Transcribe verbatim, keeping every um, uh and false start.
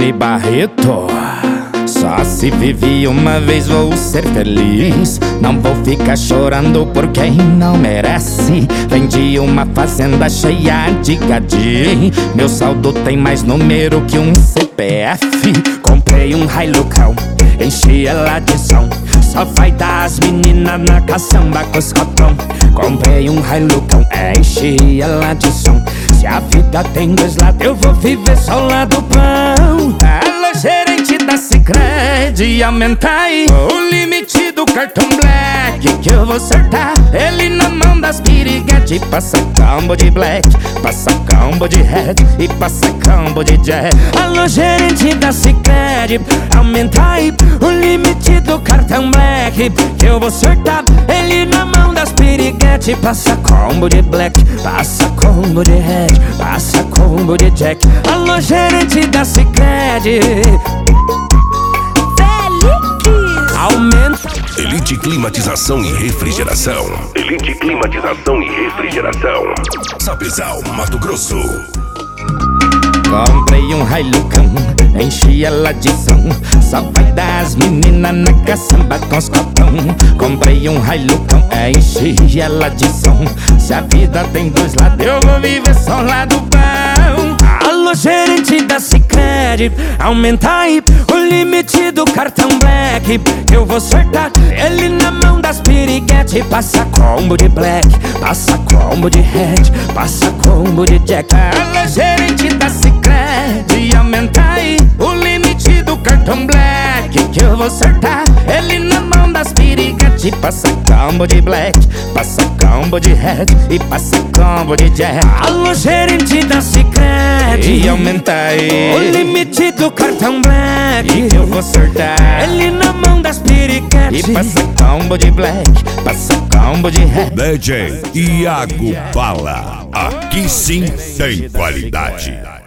Ney Barreto. Só se vive uma vez, vou ser feliz. Não vou ficar chorando por quem não merece. Vendi uma fazenda cheia de gadinho. Meu saldo tem mais número que um C P F. Comprei um Hilucão, enchi ela de som. Só vai dar as meninas na caçamba com os cotão. Comprei um Hilucão, enchi ela de som. Se a vida tem dois lados, eu vou viver só o lado bom. Alô, gerente da Sicredi, aumenta aí o limite do cartão Black, que eu vou acertar ele na mão das piriguete. Passa combo de Black, passa combo de Red e passa combo de Jack. Alô, gerente da Sicredi, aumenta aí o limite do cartão Black, que eu vou acertar ele na mão das piriguete. Passa combo de Black, passa combo de Red, passa combo de Jack. Alô, gerente da Sicredi, aumenta. Elite Climatização e Refrigeração. Elite Climatização e Refrigeração. Sapezal, Mato Grosso. Comprei um Hilucão, enchi ela de som. Só vai dar as meninas na caçamba com os copão. Comprei um Hilucão, enchi ela de som. Se a vida tem dois lados, eu vou viver só o lado bom. Alô, gerente da Sicredi, aumenta aí o limite do cartão Black, que eu vou acertar ele na mão das piriguete. Passa combo de Black, passa combo de Red, passa combo de Jack. Alô, gerente da Sicredi, aumenta aí o limite do cartão Black, que eu vou acertar ele na mão das piriguete. Passa combo de Black, passa combo de Red e passa combo de Jack. Alô, gerente da Sicredi, aumenta aí o limite do cartão Black, que eu vou acertar ele na mão das piriguete. E passa combo de Black, passa combo de Red. D J Iago Bala, aqui sim tem qualidade.